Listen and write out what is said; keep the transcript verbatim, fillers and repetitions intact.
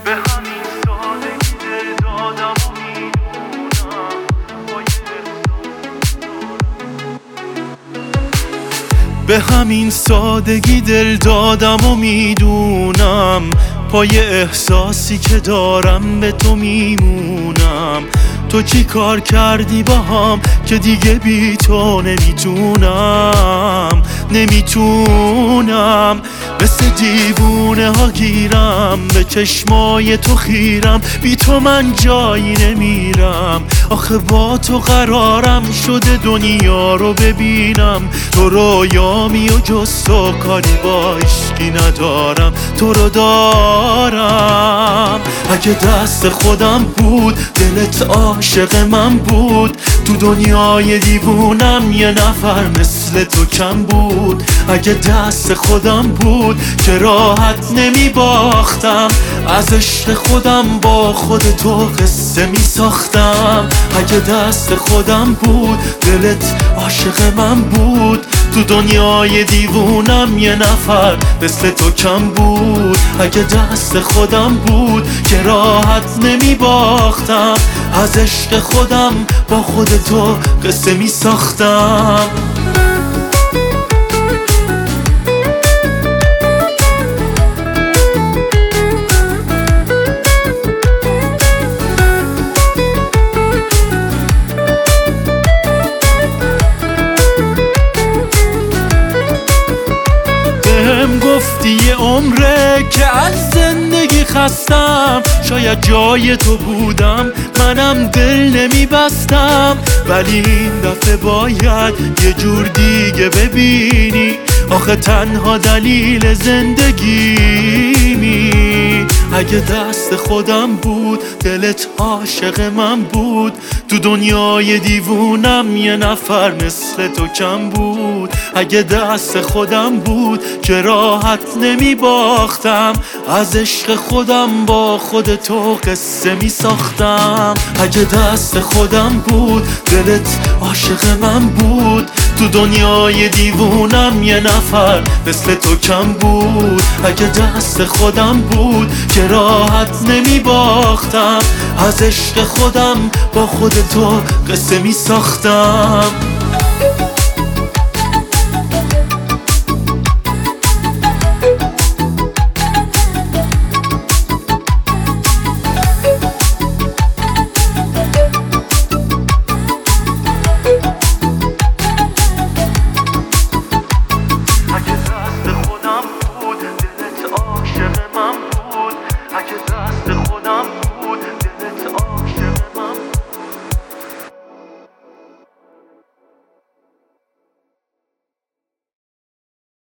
به همین سادگی دل دادم و میدونم پای به همین سادگی دل دادم و میدونم پای احساسی که دارم به تو میمونم. تو چی کار کردی با هم که دیگه بی تو نمیتونم نمیتونم مثل دیوونه ها گیرم به چشمای تو خیرم، بی تو من جایی نمیرم. آخه با تو قرارم شده دنیا رو ببینم، تو رویامی و جز تو کاری با عشقی ندارم. تو رو دارم اگه دست خودم بود دلت عاشق من بود، تو دنیای دیوونم یه نفر مثل تو کم بود. اگه دست خودم بود که راحت نمی باختم، از عشق خودم با خود تو قصه می ساختم. اگه دست خودم بود دلت عاشق من بود، تو دنیای دیوونم یه نفر مثل تو کم بود. اگه دست خودم بود که راحت نمی باختم، از عشق خودم با خود تو قصه می ساختم. گفتی یه عمره که از زندگی خستم، شاید جای تو بودم منم دل نمیبستم، ولی این دفعه باید یه جور دیگه ببینی. آخه تنها دلیل زندگیمی. اگه دست خودم بود دلت عاشق من بود، تو دنیای دیوونم یه نفر مثل تو کم بود. اگه دست خودم بود که راحت نمی باختم، از عشق خودم با خود تو قصه می ساختم. اگه دست خودم بود دلت عاشق من بود، تو دنیای دیوونم یه نفر مثل تو کم بود. اگه دست خودم بود که راحت نمی باختم، از عشق خودم با خود تو قصه می ساختم.